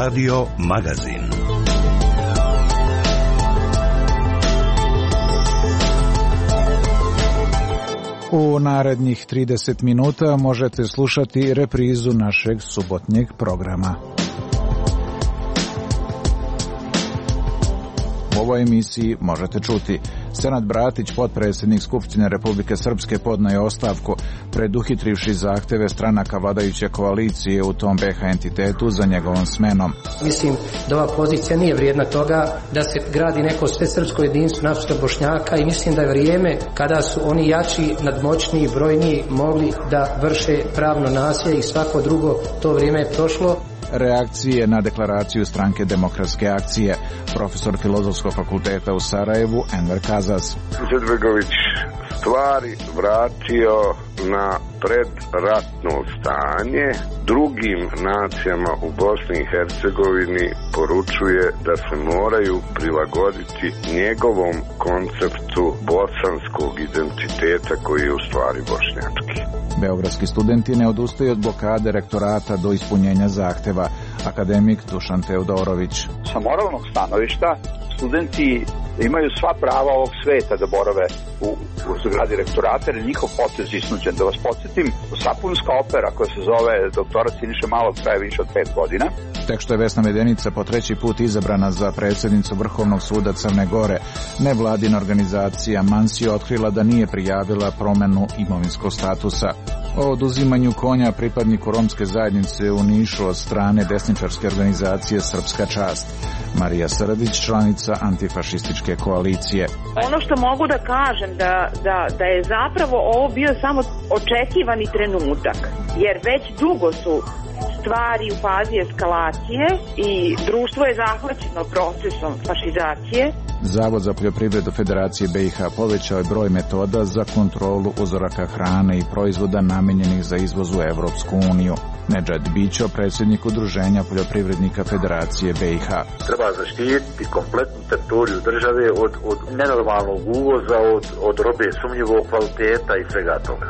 Radio Magazin. U narednih 30 minuta možete slušati reprizu našeg subotnjeg programa. U ovoj emisiji možete čuti: Senad Bratić, potpredsjednik Skupštine Republike Srpske, podneo je ostavku preduhitrivši zahteve stranaka vladajuće koalicije u tom BiH entitetu za njegovom smenom. Mislim da ova pozicija nije vrijedna toga da se gradi neko svesrpsko jedinstvo nasuprot Bošnjaka i mislim da je vrijeme kada su oni jači, nadmoćniji, brojniji mogli da vrše pravno nasilje i svako drugo, to vrijeme je prošlo. Reakcije na deklaraciju Stranke demokratske akcije. Profesor Filozofskog fakulteta u Sarajevu Enver Kazas. Izetbegović stvari vratio na predratno stanje. Drugim nacijama u Bosni i Hercegovini poručuje da se moraju prilagoditi njegovom konceptu bosanskog identiteta koji je u stvari bošnjački. Beogradski studenti ne odustaju od blokade rektorata do ispunjenja zahteva. Akademik Dušan Teodorović. Sa moralnog stanovišta studenti imaju sva prava ovog sveta da borave u zgradi rektorata, jer njihov potez iznuđen. Da vas podsjetim, sapunska opera koja se zove Doktorat Siniše Malog traje više od 5 godina. Tek što je Vesna Medenica po 3. put izabrana za predsjednicu Vrhovnog suda Crne Gore, nevladina organizacija Mansi otkrila da nije prijavila promjenu imovinskog statusa. O oduzimanju konja pripadniku romske zajednice u Nišu od strane desničarske organizacije Srpska čast. Marija Srdić, članica antifašističke koalicije. Ono što mogu da kažem da je zapravo ovo bio samo očekivani trenutak, jer već dugo su stvari u fazi eskalacije i društvo je zahvaćeno procesom fašizacije. Zavod za poljoprivredu Federacije BiH povećao je broj metoda za kontrolu uzoraka hrane i proizvoda namijenjenih za izvoz u Evropsku uniju. Nedžad Bićo, predsjednik Udruženja poljoprivrednika Federacije BiH. Treba zaštititi kompletnu teritoriju države od nenormalnog uvoza, od robe sumnjivog kvaliteta i svega toga.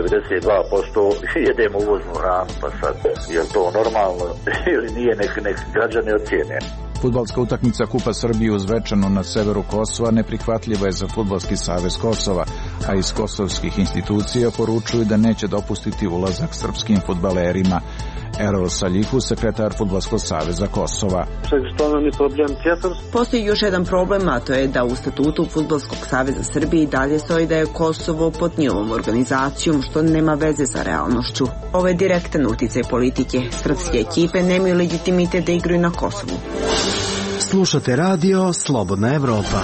92% jedemo uvoznu hranu, pa sad, je li to normalno ili nije, nek građani ocijene. Fudbalska utakmica Kupa Srbije u Zvečanu na severu Kosova neprihvatljiva je za Fudbalski savez Kosova, a iz kosovskih institucija poručuju da neće dopustiti ulazak srpskim fudbalerima. Erol Saljihu, sekretar Fudbalskog saveza Kosova. Postoji još jedan problem, a to je da u statutu Fudbalskog saveza Srbije i dalje stoji da je Kosovo pod njihovom organizacijom, što nema veze sa realnošću. Ovo je direktan uticaj politike. Srpske ekipe nemaju legitimitet da igraju na Kosovu. Slušate radio Slobodna Evropa.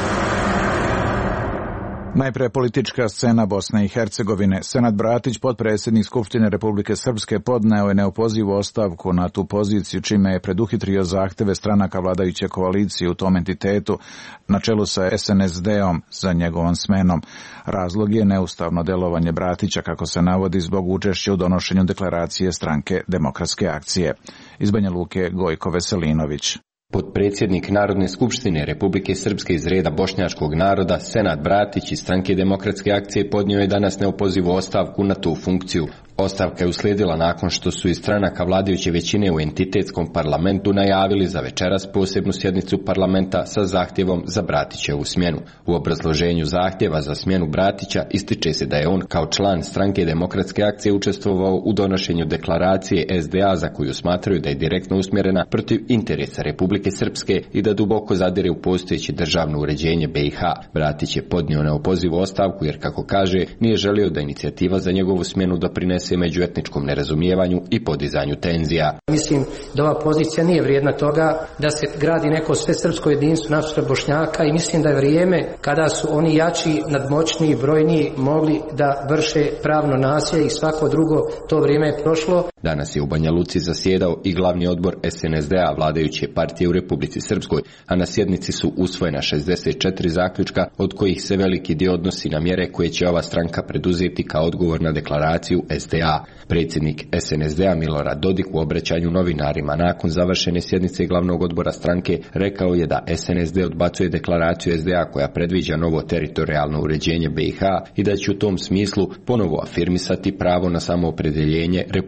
Najpre politička scena Bosne i Hercegovine. Senad Bratić, potpredsjednik Skupštine Republike Srpske, podneo je neopozivu ostavku na tu poziciju, čime je preduhitrio zahteve stranaka vladajuće koalicije u tom entitetu na čelu sa SNSD-om za njegovom smenom. Razlog je neustavno delovanje Bratića, kako se navodi, zbog učešća u donošenju deklaracije Stranke demokratske akcije. Iz Banja Luke, Gojko Veselinović. Potpredsjednik Narodne skupštine Republike Srpske iz reda bošnjačkog naroda, Senad Bratić iz Stranke demokratske akcije, podnio je danas neopozivu ostavku na tu funkciju. Ostavka je uslijedila nakon što su iz stranaka vladajuće većine u entitetskom parlamentu najavili za večeras posebnu sjednicu parlamenta sa zahtjevom za Bratićevu smjenu. U obrazloženju zahtjeva za smjenu Bratića ističe se da je on kao član Stranke demokratske akcije učestvovao u donošenju deklaracije SDA za koju smatraju da je direktno usmjerena protiv interesa Republike Srpske i da duboko zadire u postojeće državno uređenje BiH. Bratić je podnio neopozivu ostavku jer, kako kaže, nije želio da inicijativa za njegovu smjenu doprinese međuetničkom nerazumijevanju i podizanju tenzija. Mislim da ova pozicija nije vrijedna toga da se gradi neko svesrpsko jedinstvo nasuprot Bošnjaka i mislim da je vrijeme kada su oni jači, nadmoćniji, brojniji mogli da vrše pravno nasilje i svako drugo, to vrijeme je prošlo. Danas je u Banja Luci zasjedao i glavni odbor SNSD-a vladajuće partije u Republici Srpskoj, a na sjednici su usvojena 64 zaključka, od kojih se veliki dio odnosi na mjere koje će ova stranka preduzeti kao odgovor na deklaraciju SDA. Predsjednik SNSD-a Milorad Dodik u obraćanju novinarima nakon završene sjednice glavnog odbora stranke rekao je da SNSD odbacuje deklaraciju SDA koja predviđa novo teritorijalno uređenje BiH i da će u tom smislu ponovo afirmisati pravo na samoopredjeljenje Republike Srpske.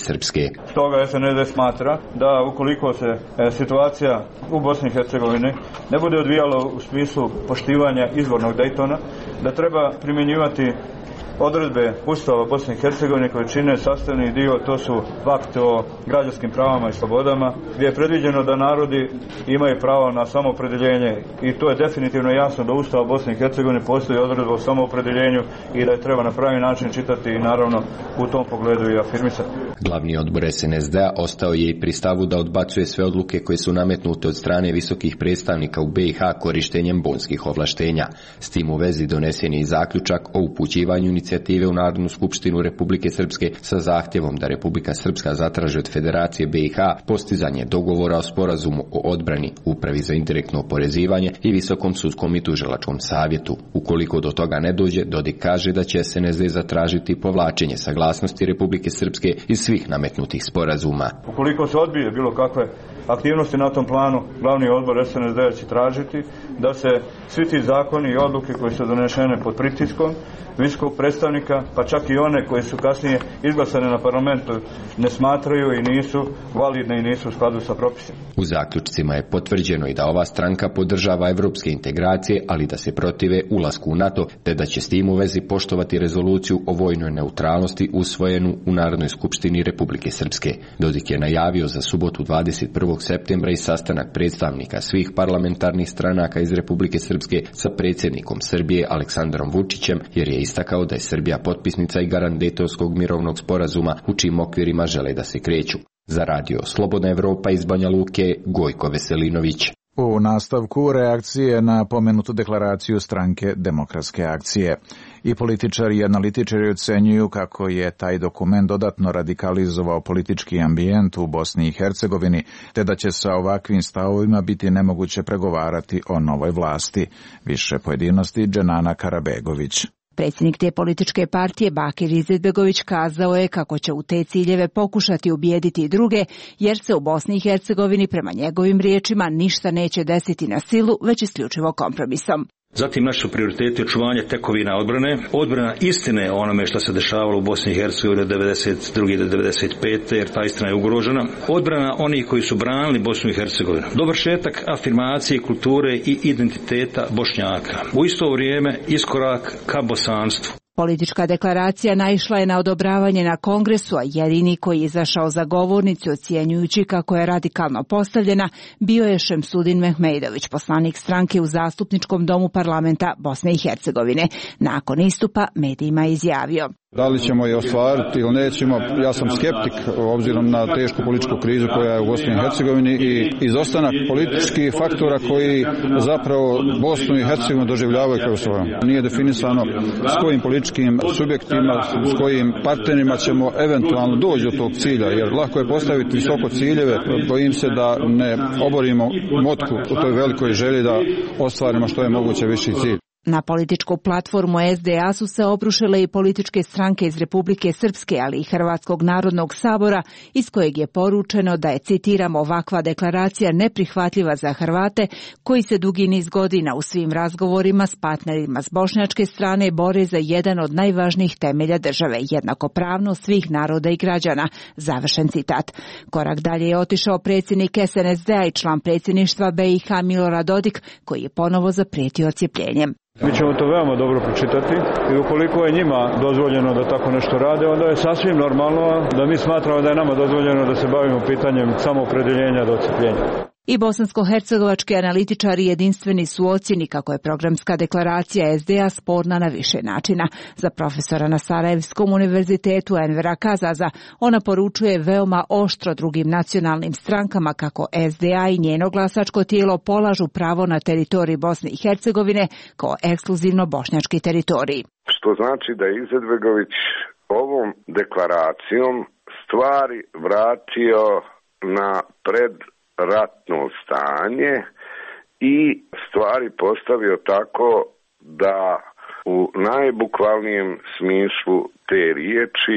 Srpske. Stoga SNSD smatra da ukoliko se situacija u Bosni i Hercegovini ne bude odvijala u smislu poštivanja izvornog Daytona, da treba primjenjivati odredbe Ustava Bosne i Hercegovine koje čine sastavni dio, to su akt o građanskim pravama i slobodama, gdje je predviđeno da narodi imaju pravo na samoopredeljenje i to je definitivno jasno da Ustava Bosne i Hercegovine postoji odredba o samoopredeljenju i da je treba na pravi način čitati i naravno u tom pogledu i afirmisati. Glavni odbor SNSD-a ostao je i pri stavu da odbacuje sve odluke koje su nametnute od strane visokih predstavnika u BiH korištenjem bonskih ovlaštenja. S tim u vezi donesen je i zaključak o upućivanju inicijative u Narodnu skupštinu Republike Srpske sa zahtjevom da Republika Srpska zatraži od Federacije BiH postizanje dogovora o sporazumu o odbrani, Upravi za indirektno oporezivanje i Visokom sudskom i tužilačkom savjetu. Ukoliko do toga ne dođe, Dodik kaže da će SNSD zatražiti povlačenje saglasnosti Republike Srpske iz svih nametnutih sporazuma. Ukoliko se odbije bilo kakve aktivnosti na tom planu, glavni odbor SNSD će tražiti da se svi ti zakoni i odluke koje su donešene pod pritiskom visokog predstavnika, pa čak i one koje su kasnije izglasane na parlamentu, ne smatraju i nisu validne i nisu u skladu sa propisima. U zaključcima je potvrđeno i da ova stranka podržava evropske integracije, ali da se protive ulasku u NATO, te da će s tim u vezi poštovati rezoluciju o vojnoj neutralnosti usvojenu u Narodnoj skupštini Republike Srpske. Dodik je najavio za subotu 21. septembra i sastanak predstavnika svih parlamentarnih stranaka iz Republike Srpske sa predsjednikom Srbije Aleksandrom Vučićem, jer je istakao da je Srbija potpisnica i garant Dejtonskog mirovnog sporazuma u čijim okvirima žele da se kreću. Za radio Slobodna Evropa iz Banja Luke, Gojko Veselinović. U nastavku reakcije na pomenutu deklaraciju stranke Demokratske akcije. I političari i analitičari ocenjuju kako je taj dokument dodatno radikalizovao politički ambijent u Bosni i Hercegovini, te da će sa ovakvim stavovima biti nemoguće pregovarati o novoj vlasti. Više pojedinosti Dženana Karabegović. Predsjednik te političke partije Bakir Izetbegović kazao je kako će u te ciljeve pokušati ubijediti i druge, jer se u Bosni i Hercegovini prema njegovim riječima ništa neće desiti na silu, već isključivo kompromisom. Zatim naši su prioriteti očuvanje tekovina odbrane, odbrana istine o onome što se dešavalo u Bosni i Hercegovini od 1992. do 1995. jer ta istina je ugrožena, odbrana onih koji su branili Bosnu i Hercegovinu, dovršetak afirmacije kulture i identiteta Bošnjaka. U isto vrijeme iskorak ka bosanstvu. Politička deklaracija naišla je na odobravanje na Kongresu, a jedini koji je izašao za govornicu ocjenjujući kako je radikalno postavljena bio je Šemsudin Mehmeidović, poslanik stranke u Zastupničkom domu parlamenta Bosne i Hercegovine. Nakon istupa medijima je izjavio: Da li ćemo je ostvariti ili nećemo, ja sam skeptik obzirom na tešku političku krizu koja je u Bosni i Hercegovini i izostanak političkih faktora koji zapravo Bosnu i Hercegovinu doživljavaju kao svoju. Nije definisano s kojim političkim subjektima, s kojim partnerima ćemo eventualno doći do tog cilja, jer lako je postaviti visoko ciljeve, bojim se da ne oborimo motku u toj velikoj želji da ostvarimo što je moguće viši cilj. Na političku platformu SDA su se obrušile i političke stranke iz Republike Srpske, ali i Hrvatskog narodnog sabora, iz kojeg je poručeno da je, citiram, ovakva deklaracija neprihvatljiva za Hrvate koji se dugi niz godina u svim razgovorima s partnerima s bošnjačke strane bore za jedan od najvažnijih temelja države, jednakopravnost svih naroda i građana. Završen citat. Korak dalje je otišao predsjednik SNSD-a i član predsjedništva BiH Milorad Dodik, koji je ponovo zaprijetio odcijepljenjem. Mi ćemo to veoma dobro pročitati i ukoliko je njima dozvoljeno da tako nešto rade, onda je sasvim normalno da mi smatramo da je nama dozvoljeno da se bavimo pitanjem samoopredeljenja do odcepljenja. I bosansko-hercegovački analitičari jedinstveni su u ocjeni kako je programska deklaracija SDA sporna na više načina. Za profesora na Sarajevskom univerzitetu Envera Kazaza ona poručuje veoma oštro drugim nacionalnim strankama kako SDA i njeno glasačko tijelo polažu pravo na teritoriji Bosne i Hercegovine kao ekskluzivno bošnjački teritorij. Što znači da je Izetbegović ovom deklaracijom stvari vratio na predratno stanje i stvari postavio tako da u najbukvalnijem smislu te riječi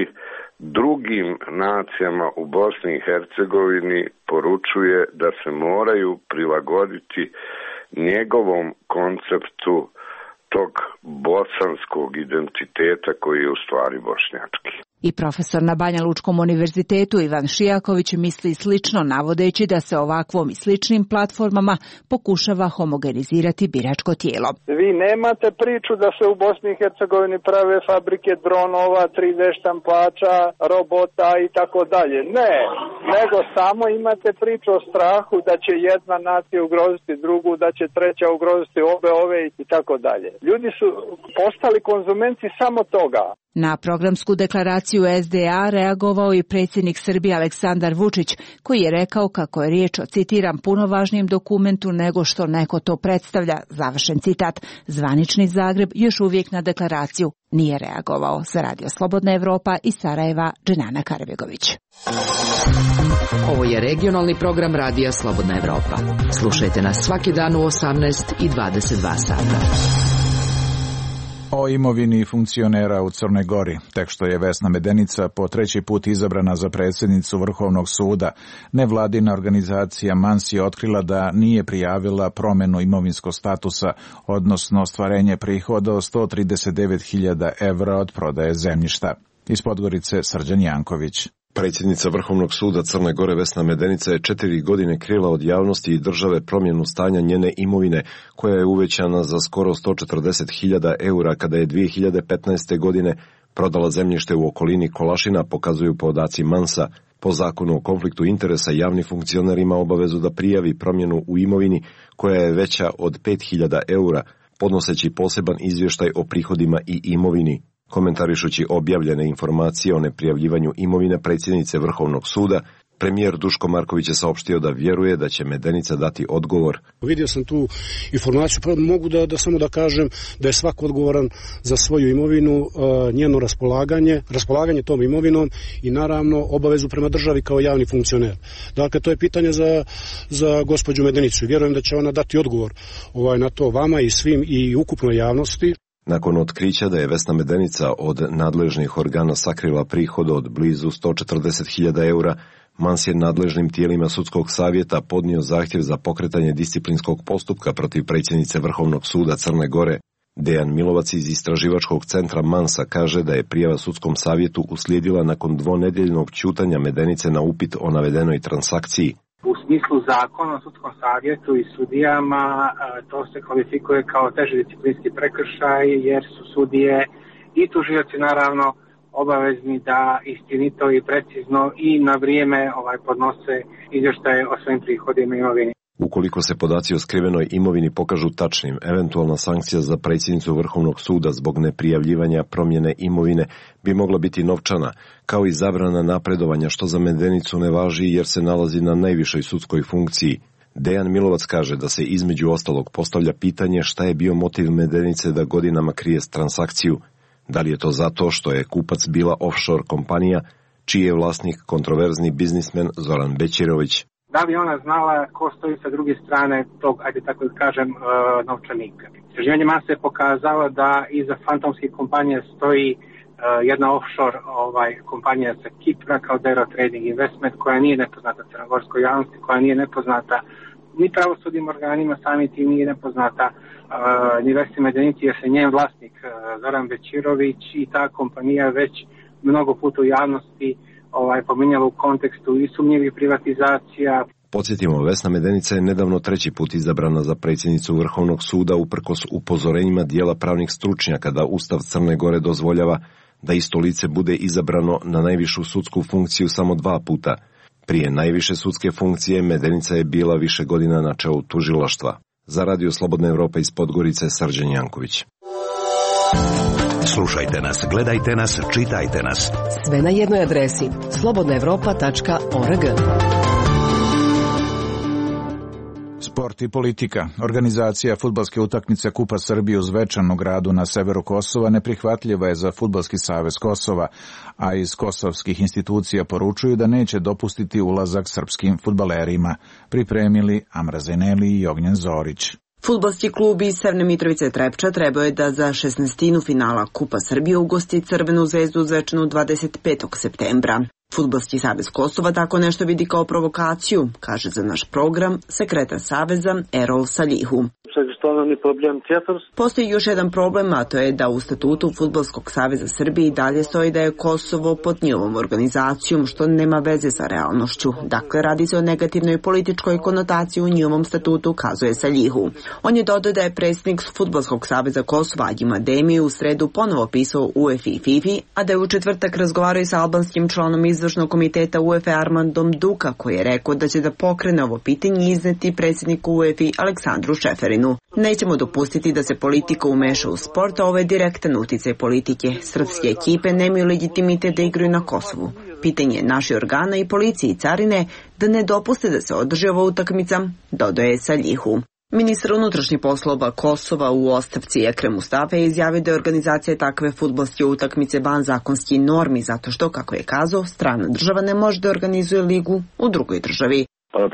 drugim nacijama u Bosni i Hercegovini poručuje da se moraju prilagoditi njegovom konceptu tog bosanskog identiteta koji je u stvari bošnjački. I profesor na Banja Lučkom univerzitetu Ivan Šijaković misli slično, navodeći da se ovakvom i sličnim platformama pokušava homogenizirati biračko tijelo. Vi nemate priču da se u Bosni i Hercegovini prave fabrike dronova, 3D štampača, robota i tako dalje. Ne, nego samo imate priču o strahu da će jedna nacija ugroziti drugu, da će treća ugroziti ove i tako dalje. Ljudi su postali konzumenti samo toga. Na programsku deklaraciju SDA reagovao i predsjednik Srbije Aleksandar Vučić, koji je rekao kako je riječ o, citiram, puno važnijem dokumentu nego što neko to predstavlja, završen citat. Zvanični Zagreb još uvijek na deklaraciju nije reagovao. Za Radio Slobodna Evropa iz Sarajeva, Dženana Karbegović. Ovo je regionalni program Radija Slobodna Evropa. Slušajte nas svaki dan u 18 i 22 sata. O imovini funkcionera u Crnoj Gori, tek što je Vesna Medenica po treći put izabrana za predsjednicu Vrhovnog suda, nevladina organizacija MANS je otkrila da nije prijavila promjenu imovinskog statusa, odnosno ostvarenje prihoda od 139.000 evra od prodaje zemljišta. Iz Podgorice Srđan Janković. Predsjednica Vrhovnog suda Crne Gore Vesna Medenica je 4 godine krila od javnosti i države promjenu stanja njene imovine, koja je uvećana za skoro 140.000 eura kada je 2015. godine prodala zemljište u okolini Kolašina, pokazuju podaci MANS-a. Po zakonu o konfliktu interesa javni funkcioner ima obavezu da prijavi promjenu u imovini koja je veća od 5.000 eura, podnoseći poseban izvještaj o prihodima i imovini. Komentarišući objavljene informacije o neprijavljivanju imovine predsjednice Vrhovnog suda, premijer Duško Marković je saopštio da vjeruje da će Medenica dati odgovor. Vidio sam tu informaciju, pa mogu da samo da kažem da je svako odgovoran za svoju imovinu, njeno raspolaganje tom imovinom i naravno obavezu prema državi kao javni funkcioner. Dakle, to je pitanje za gospođu Medenicu. Vjerujem da će ona dati odgovor na to vama i svim i ukupnoj javnosti. Nakon otkrića da je Vesna Medenica od nadležnih organa sakrila prihod od blizu 140.000 eura, MANS je nadležnim tijelima sudskog savjeta podnio zahtjev za pokretanje disciplinskog postupka protiv predsjednice Vrhovnog suda Crne Gore. Dejan Milovac iz istraživačkog centra MANS-a kaže da je prijava sudskom savjetu uslijedila nakon dvonedjeljnog ćutanja Medenice na upit o navedenoj transakciji. U smislu zakona o sudskom savjetu i sudijama to se kvalifikuje kao teži disciplinski prekršaj jer su sudije i tužioci naravno obavezni da istinito i precizno i na vrijeme podnose izvještaje o svojim prihodima i imovini. Ukoliko se podaci o skrivenoj imovini pokažu tačnim, eventualna sankcija za predsjednicu Vrhovnog suda zbog neprijavljivanja promjene imovine bi mogla biti novčana, kao i zabrana napredovanja, što za Medenicu ne važi jer se nalazi na najvišoj sudskoj funkciji. Dejan Milovac kaže da se između ostalog postavlja pitanje šta je bio motiv Medenice da godinama krije transakciju. Da li je to zato što je kupac bila offshore kompanija, čiji je vlasnik kontroverzni biznismen Zoran Bećirović. Da li ona znala ko stoji sa druge strane tog, ajde tako da kažem, novčanika? Istraživanje MANS je pokazalo da iza fantomskih kompanija stoji jedna offshore kompanija sa Kipra kao Dero Trading Investment, koja nije nepoznata crnogorskoj javnosti, koja nije nepoznata ni pravosudnim organima, sami tim nije nepoznata ni Vesni Medenici, jer se njen vlasnik Zoran Bećirović i ta kompanija već mnogo puta u javnosti pominjala u kontekstu i sumnjivih privatizacija. Podsjetimo, Vesna Medenica je nedavno treći put izabrana za predsjednicu Vrhovnog suda uprkos upozorenjima dijela pravnih stručnjaka da Ustav Crne Gore dozvoljava da isto lice bude izabrano na najvišu sudsku funkciju samo 2 puta. Prije najviše sudske funkcije Medenica je bila više godina na čelu tužilaštva. Za Radio Slobodna Evropa iz Podgorice, Srđan Janković. Slušajte nas, gledajte nas, čitajte nas. Sve na jednoj adresi slobodnaevropa.org. Sport i politika. Organizacija fudbalske utakmice Kupa Srbije u zvečanom gradu na severu Kosova neprihvatljiva je za Fudbalski savez Kosova, a iz kosovskih institucija poručuju da neće dopustiti ulazak srpskim fudbalerima. Pripremili Amra Zeneli i Ognjen Zorić. Fudbalski klub iz Severne Mitrovice Trepča trebao je da za 16. finala Kupa Srbije ugosti Crvenu zvezdu u Zvečanu 25. septembra. Fudbalski savez Kosova tako nešto vidi kao provokaciju, kaže za naš program sekretar saveza Erol Saljihu. основни проблем театар. Postoji još jedan problem, a to je da u statutu Fudbalskog saveza Srbije dalje stoji da je Kosovo pod njihovom organizacijom, što nema veze sa realnošću. Dakle, radi se o negativnoj političkoj konotaciji u njihovom statutu, kazuje Saljihu. On je dodao da je predsjednik Fudbalskog saveza Kosova Adjim Ademi u sredu ponovo pisao UEFA i FIFA, a da je u četvrtak razgovarao i sa albanskim članom izvršnog komiteta UEFA Armandom Duka, koji je rekao da će da pokrene ovo pitanje i izneti predsjedniku UEFA Aleksandru Šeferinu. Nećemo dopustiti da se politika umeša u sport, a ovo je direktan uticaj politike. Srpske ekipe nemaju legitimitet da igraju na Kosovu. Pitanje je naših organa i policije i carine da ne dopuste da se održi ova utakmica, dodaje Saljihu. Ministar unutrašnjih poslova Kosova u ostavci Ekrem Mustafa je izjavio da je organizacija takve fudbalske utakmice van zakonskih normi zato što, kako je kazao, strana država ne može da organizuje ligu u drugoj državi.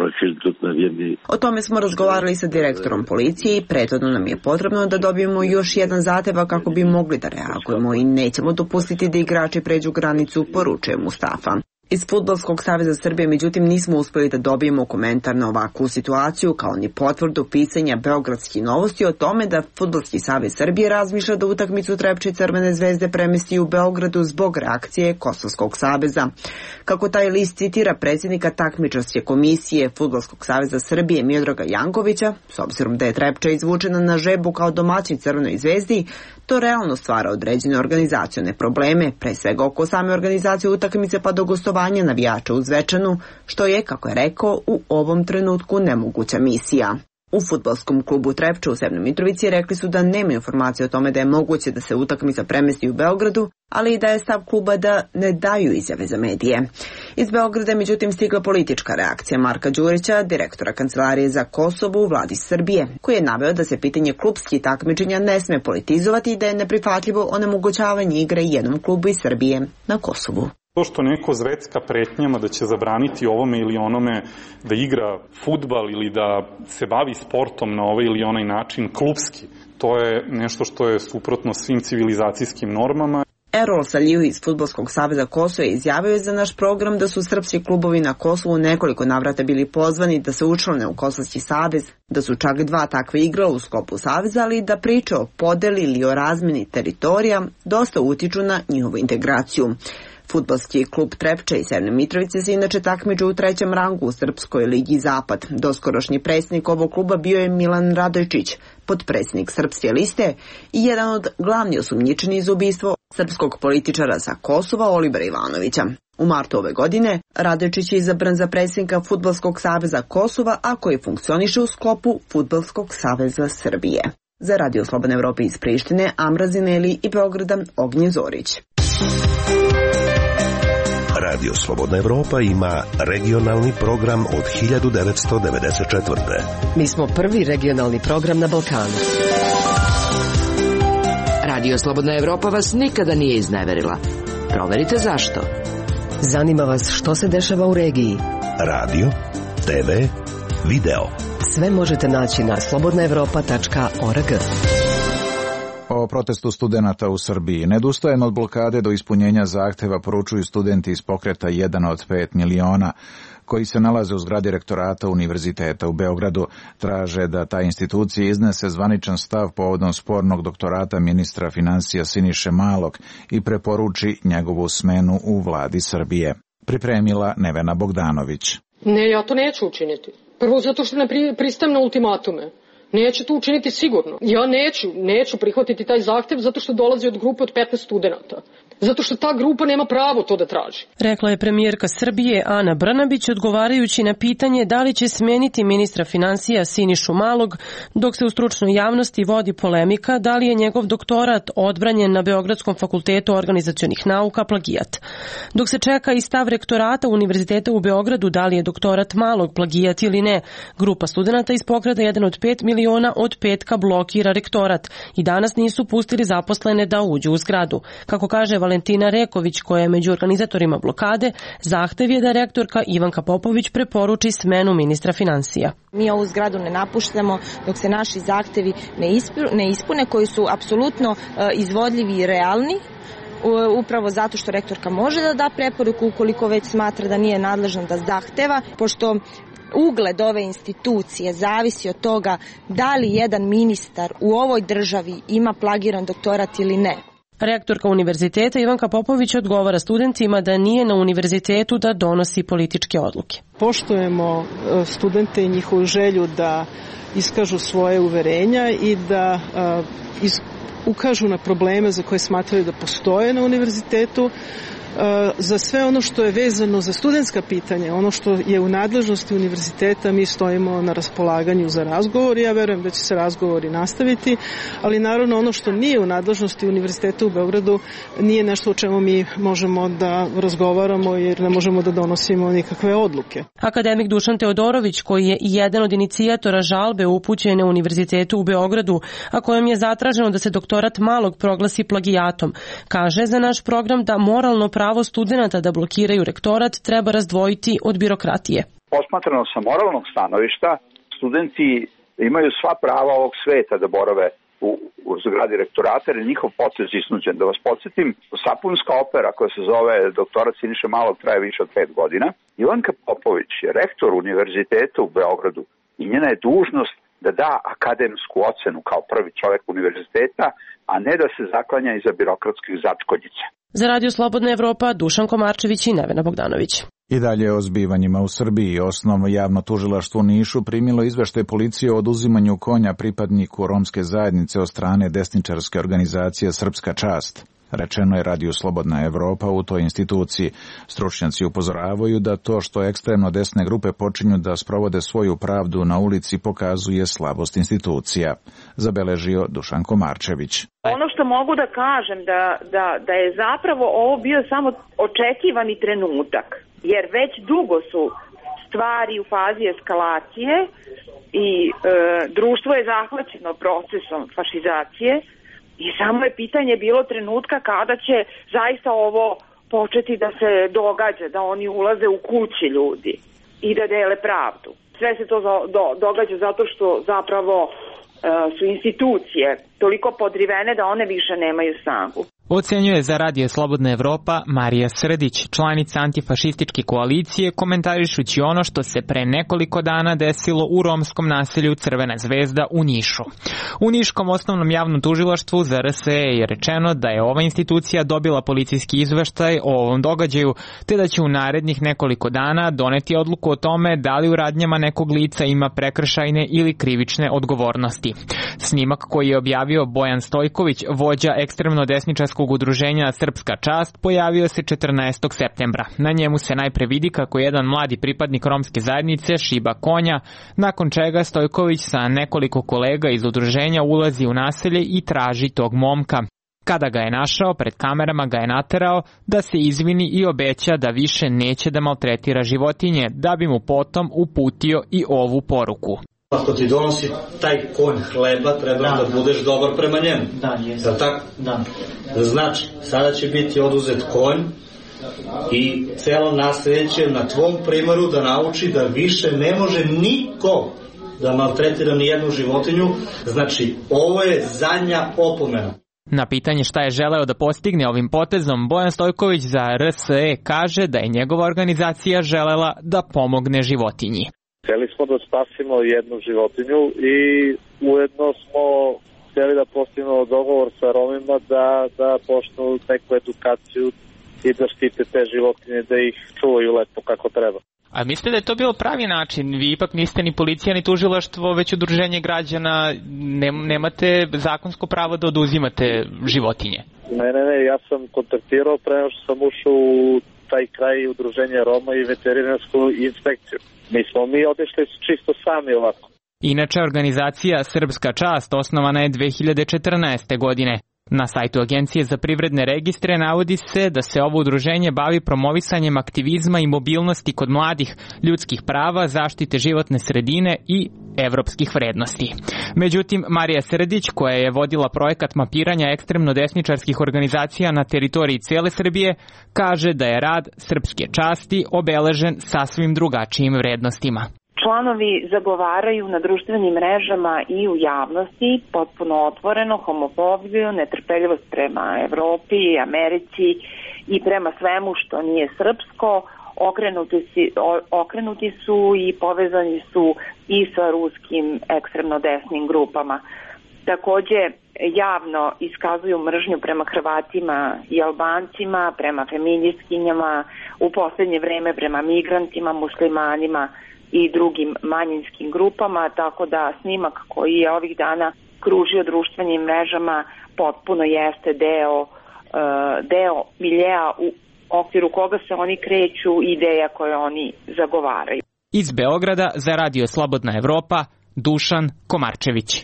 O tome smo razgovarali sa direktorom policije i prethodno nam je potrebno da dobijemo još jedan zahtjev kako bi mogli da reagujemo i nećemo dopustiti da igrači pređu granicu, poručuje Mustafa. Iz Fudbalskog saveza Srbije, međutim, nismo uspjeli da dobijemo komentar na ovakvu situaciju, kao ni potvrdu pisanja Beogradskih novosti o tome da Fudbalski savez Srbije razmišlja da utakmicu Trepče i Crvene zvezde premesti u Beogradu zbog reakcije Kosovskog saveza. Kako taj list citira predsjednika takmičarske komisije Fudbalskog saveza Srbije Miodraga Jankovića, s obzirom da je Trepča izvučena na žebu kao domaćin Crvenoj zvezdi, to realno stvara određene organizacione probleme, pre svega oko same organizacije utakmice pa do gostovanja navijača u Zvečanu, što je, kako je rekao, u ovom trenutku nemoguća misija. U fudbalskom klubu Trepča u Severnoj Mitrovici rekli su da nema informacije o tome da je moguće da se utakmica premesti u Beogradu, ali i da je stav kluba da ne daju izjave za medije. Iz Beograda je međutim stigla politička reakcija Marka Đurića, direktora Kancelarije za Kosovo u vladi Srbije, koji je naveo da se pitanje klubskih takmičenja ne sme politizovati i da je neprihvatljivo onemogućavanje igre jednom klubu iz Srbije na Kosovu. To što neko zvecka pretnjama da će zabraniti ovome ili onome da igra fudbal ili da se bavi sportom na ovaj ili onaj način klubski, to je nešto što je suprotno svim civilizacijskim normama. Erol Saljihu iz Fudbalskog saveza Kosova je izjavio za naš program da su srpski klubovi na Kosovu nekoliko navrata bili pozvani da se učlane u Kosovski savez, da su čak 2 takve igrala u sklopu saveza, ali da priče o podeli ili o razmeni teritorija dosta utiču na njihovu integraciju. Fudbalski klub Trepča i Severne Mitrovice se inače takmiče u 3. rangu u Srpskoj ligi Zapad. Doskorašnji predsjednik ovog kluba bio je Milan Radojčić, potpredsjednik Srpske liste i jedan od glavnih osumnjičenih za ubistvo srpskog političara sa Kosova Olibera Ivanovića. U martu ove godine Radojčić je izabran za predsjednika Fudbalskog saveza Kosova, a koji funkcioniše u sklopu Fudbalskog saveza Srbije. Za Radio Slobodne Evrope iz Prištine, Amra Zineli i Beograda, Ognjen Zorić. Radio Slobodna Evropa ima regionalni program od 1994. Mi smo prvi regionalni program na Balkanu. Radio Slobodna Evropa vas nikada nije izneverila. Proverite zašto. Zanima vas što se dešava u regiji. Radio, TV, video. Sve možete naći na slobodnaevropa.org. O protestu studenata u Srbiji. Nedustajan od blokade do ispunjenja zahteva poručuju studenti iz pokreta 1 od 5 miliona koji se nalaze u zgradi rektorata Univerziteta u Beogradu. Traže da ta institucija iznese zvaničan stav povodom spornog doktorata ministra finansija Siniše Malog i preporuči njegovu smenu u vladi Srbije. Pripremila Nevena Bogdanović. Ne, ja to neću učiniti. Prvo zato što ne pristajem na ultimatume. Neću to učiniti sigurno. Ja neću prihvatiti taj zahtev zato što dolazi od grupe od 15 studenata. Zato što ta grupa nema pravo to da traži. Rekla je premijerka Srbije Ana Brnabić odgovarajući na pitanje da li će smeniti ministra finansija Sinišu Malog, dok se u stručnoj javnosti vodi polemika da li je njegov doktorat odbranjen na Beogradskom fakultetu organizacionih nauka plagijat. Dok se čeka i stav rektorata Univerziteta u Beogradu da li je doktorat Malog plagijat ili ne, grupa studenata iz pokreta 1 od 5 miliona od petka blokira rektorat i danas nisu pustili zaposlene da uđu u zgradu. Kako kaže Valentina Reković, koja je među organizatorima blokade, zahtev je da rektorka Ivanka Popović preporuči smenu ministra finansija. Mi ovu zgradu ne napuštamo dok se naši zahtevi ne ispune, koji su apsolutno izvodljivi i realni, upravo zato što rektorka može da da preporuku ukoliko već smatra da nije nadležna da zahteva, pošto ugled ove institucije zavisi od toga da li jedan ministar u ovoj državi ima plagiran doktorat ili ne. Rektorka univerziteta Ivanka Popović odgovara studentima da nije na univerzitetu da donosi političke odluke. Poštujemo studente i njihovu želju da iskažu svoje uverenja i da ukažu na probleme za koje smatraju da postoje na univerzitetu. Za sve ono što je vezano za studentska pitanja, ono što je u nadležnosti univerziteta, mi stojimo na raspolaganju za razgovor i ja verujem da će se razgovori nastaviti, ali naravno ono što nije u nadležnosti univerziteta u Beogradu nije nešto o čemu mi možemo da razgovaramo jer ne možemo da donosimo nikakve odluke. Akademik Dušan Teodorović, koji je jedan od inicijatora žalbe upućene Univerzitetu u Beogradu, a kojom je zatraženo da se doktorat Malog proglasi plagijatom, kaže za naš program da moralno pravo studenata da blokiraju rektorat treba razdvojiti od birokratije. Posmatrano sa moralnog stanovišta, studenti imaju sva prava ovog sveta da borave u zgradi rektorata, jer je njihov potez iznuđen. Da vas podsjetim, sapunska opera koja se zove Doktorat Siniše Malog traje više od 5 godina. Ivanka Popović je rektor univerziteta u Beogradu i njena je dužnost da da akademsku ocenu kao prvi čovjek univerziteta, a ne da se zaklanja iza birokratskih začkoljica. Za Radio Slobodna Evropa, Dušan Komarčević i Nevena Bogdanović. I dalje o zbivanjima u Srbiji. Osnovno javno tužilaštvo u Nišu primilo izveštaj policije o oduzimanju konja pripadniku romske zajednice od strane desničarske organizacije Srpska čast. Rečeno je Radio Slobodna Evropa u toj instituciji. Stručnjaci upozoravaju da to što ekstremno desne grupe počinju da sprovode svoju pravdu na ulici pokazuje slabost institucija. Zabeležio Dušan Komarčević. Ono što mogu da kažem da je zapravo ovo bio samo očekivani trenutak, jer već dugo su stvari u fazi eskalacije i društvo je zahvaćeno procesom fašizacije. I samo je pitanje bilo trenutka kada će zaista ovo početi da se događa, da oni ulaze u kuće ljudi i da dele pravdu. Sve se to događa zato što zapravo su institucije toliko podrivene da one više nemaju snagu. Ocenjuje za Radio Slobodna Evropa Marija Srdić, članica antifašističke koalicije, komentarišući ono što se pre nekoliko dana desilo u romskom naselju Crvena zvezda u Nišu. U Niškom osnovnom javnom tužilaštvu za RSE je rečeno da je ova institucija dobila policijski izveštaj o ovom događaju, te da će u narednih nekoliko dana doneti odluku o tome da li u radnjama nekog lica ima prekršajne ili krivične odgovornosti. Snimak koji je objavio Bojan Stojković, vođa ekstremno desničarskog udruženja Srpska čast, pojavio se 14. septembra. Na njemu se najpre vidi kako jedan mladi pripadnik romske zajednice šiba konja, nakon čega Stojković sa nekoliko kolega iz udruženja ulazi u naselje i traži tog momka. Kada ga je našao, pred kamerama ga je naterao da se izvini i obeća da više neće da maltretira životinje, da bi mu potom uputio i ovu poruku. Ako ti donosi taj konj hleba, treba da budeš dobar prema njemu. Da, jesam. Tako? Da. Znači, sada će biti oduzet konj i celo naselje će na tvom primeru da nauči da više ne može niko da maltretira ni jednu životinju. Znači, ovo je zadnja opomena. Na pitanje šta je želeo da postigne ovim potezom, Bojan Stojković za RSE kaže da je njegova organizacija želela da pomogne životinji. Hteli smo da spasimo jednu životinju i ujedno smo hteli da postignemo dogovor sa Romima da počnu neku edukaciju i da štite te životinje, da ih čuvaju lepo kako treba. A mislite da je to bio pravi način? Vi ipak niste ni policija ni tužilaštvo, već udruženje građana, nemate zakonsko pravo da oduzimate životinje? Ne, ja sam kontaktirao pre nego što sam ušao u taj kraj udruženja Roma i veterinarsku inspekciju. Mi otišli čisto sami ovako. Inače, organizacija Srpska čast osnovana je 2014. godine. Na sajtu Agencije za privredne registre navodi se da se ovo udruženje bavi promovisanjem aktivizma i mobilnosti kod mladih, ljudskih prava, zaštite životne sredine i evropskih vrednosti. Međutim, Marija Srdić, koja je vodila projekat mapiranja ekstremno desničarskih organizacija na teritoriji cele Srbije, kaže da je rad Srpske časti obeležen sasvim drugačijim vrednostima. Članovi zagovaraju na društvenim mrežama i u javnosti potpuno otvoreno homofobiju, netrpeljivost prema Evropi, Americi i prema svemu što nije srpsko, okrenuti su i povezani su i sa ruskim ekstremno desnim grupama. Takođe, javno iskazuju mržnju prema Hrvatima i Albancima, prema feministkinjama, u poslednje vreme prema migrantima, muslimanima i drugim manjinskim grupama, tako da snimak koji je ovih dana kružio društvenim mrežama potpuno jeste deo miljeja u okviru koga se oni kreću, ideja koje oni zagovaraju. Iz Beograda za Radio Slobodna Evropa, Dušan Komarčević.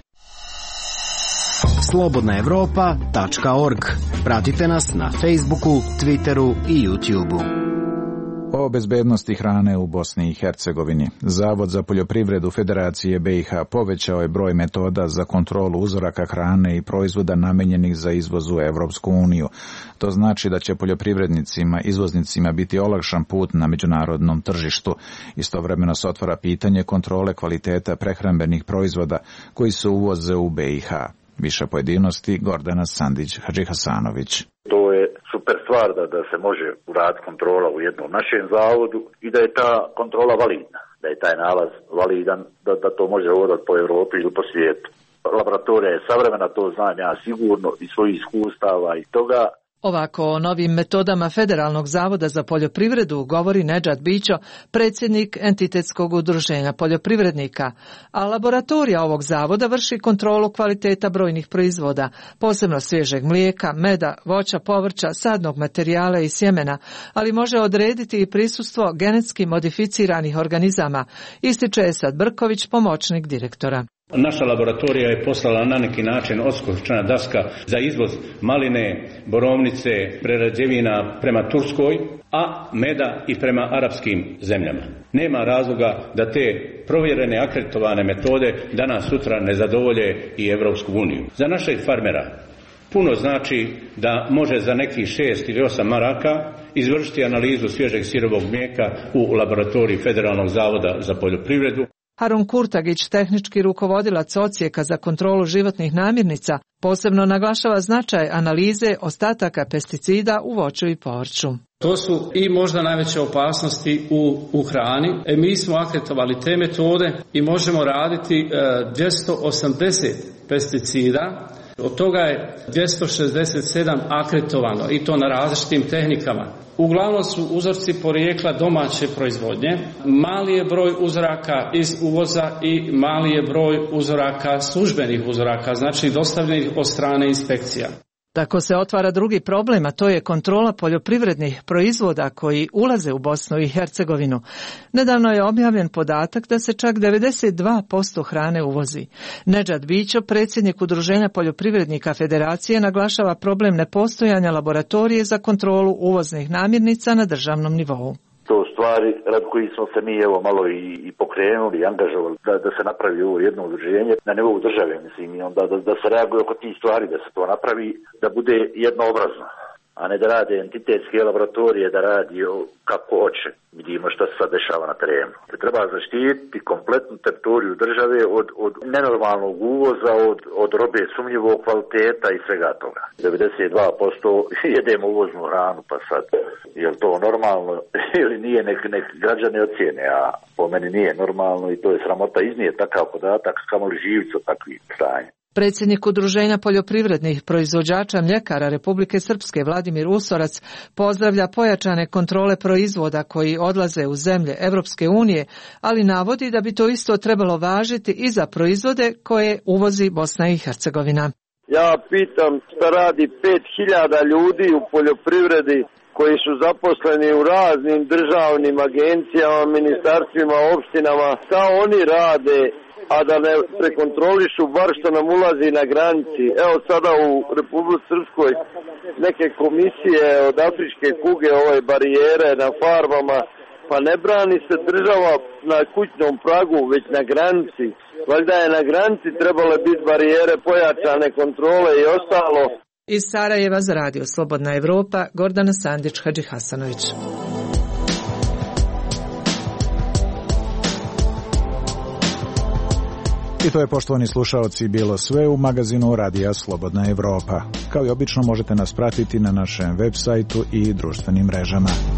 slobodnaevropa.org. Pratite nas na Facebooku, Twitteru i YouTubeu. O bezbednosti hrane u Bosni i Hercegovini. Zavod za poljoprivredu Federacije BiH povećao je broj metoda za kontrolu uzoraka hrane i proizvoda namenjenih za izvoz u Evropsku uniju. To znači da će poljoprivrednicima, izvoznicima biti olakšan put na međunarodnom tržištu. Istovremeno se otvara pitanje kontrole kvaliteta prehrambenih proizvoda koji se uvoze u BiH. Više pojedinosti Gordana Sandić-Hadžihasanović. To je super stvar da se može uraditi kontrola u jednom našem zavodu i da je ta kontrola validna, da je taj nalaz validan, da to može vodati po Evropi ili po svijetu. Laboratorija je savremena, to znam ja sigurno iz svojih iskustava i toga. Ovako o novim metodama Federalnog zavoda za poljoprivredu govori Nedžad Bićo, predsjednik Entitetskog udruženja poljoprivrednika, a laboratorija ovog zavoda vrši kontrolu kvaliteta brojnih proizvoda, posebno svježeg mlijeka, meda, voća, povrća, sadnog materijala i sjemena, ali može odrediti i prisustvo genetski modificiranih organizama, ističe Esad Brković, pomoćnik direktora. Naša laboratorija je poslala na neki način odskočna daska za izvoz maline, borovnice, prerađevina prema Turskoj, a meda i prema arapskim zemljama. Nema razloga da te provjerene akreditovane metode danas sutra ne zadovolje i Evropsku uniju. Za našeg farmera puno znači da može za nekih 6 ili 8 maraka izvršiti analizu svježeg sirovog mlijeka u laboratoriji Federalnog zavoda za poljoprivredu. Harun Kurtagić, tehnički rukovodilac odsjeka za kontrolu životnih namirnica, posebno naglašava značaj analize ostataka pesticida u voću i povrću. To su i možda najveće opasnosti u hrani. Mi smo akreditovali te metode i možemo raditi 280 pesticida. Od toga je 267 akreditovano i to na različitim tehnikama. Uglavnom su uzorci porijekla domaće proizvodnje. Mali je broj uzoraka iz uvoza i mali je broj uzoraka službenih uzoraka, znači dostavljenih od strane inspekcija. Tako se otvara drugi problem, a to je kontrola poljoprivrednih proizvoda koji ulaze u Bosnu i Hercegovinu. Nedavno je objavljen podatak da se čak 92% hrane uvozi. Nedžad Bićo, predsjednik Udruženja poljoprivrednika Federacije, naglašava problem nepostojanja laboratorije za kontrolu uvoznih namirnica na državnom nivou. To stvari rad koji smo se mi malo i pokrenuli i angažovali da se napravi ovo jedno udruženje na nivou države, mislim, i onda da se reaguje oko tih stvari, da se to napravi, da bude jednoobrazno, a ne da rade entitetske laboratorije, da radi kako hoće. Vidimo što se sad dešava na terenu. Treba zaštititi kompletnu teritoriju države od nenormalnog uvoza, od robe sumnjivog kvaliteta i svega toga. 92% jedemo uvoznu hranu, pa sad, je li to normalno ili nije, nek građani ocijene, a po meni nije normalno i to je sramota iznije takav podatak, kamoli živjeti od takvih stanja. Predsjednik Udruženja poljoprivrednih proizvođača mljekara Republike Srpske Vladimir Usorac pozdravlja pojačane kontrole proizvoda koji odlaze u zemlje Evropske unije, ali navodi da bi to isto trebalo važiti i za proizvode koje uvozi Bosna i Hercegovina. Ja pitam šta radi 5.000 ljudi u poljoprivredi koji su zaposleni u raznim državnim agencijama, ministarstvima, opštinama, šta oni rade, a da ne prekontrolišu bar što nam ulazi na granici. Evo sada u Republici Srpskoj neke komisije od afričke kuge, barijere na farmama, pa ne brani se država na kućnom pragu, već na granici. Valjda je na granici trebale biti barijere, pojačane kontrole i ostalo. Iz Sarajeva za Radio Slobodna Evropa, Gordana Sandić-Hadžihasanović. I to je, poštovani slušaoci, bilo sve u magazinu Radija Slobodna Evropa. Kao i obično možete nas pratiti na našem web sajtu i društvenim mrežama.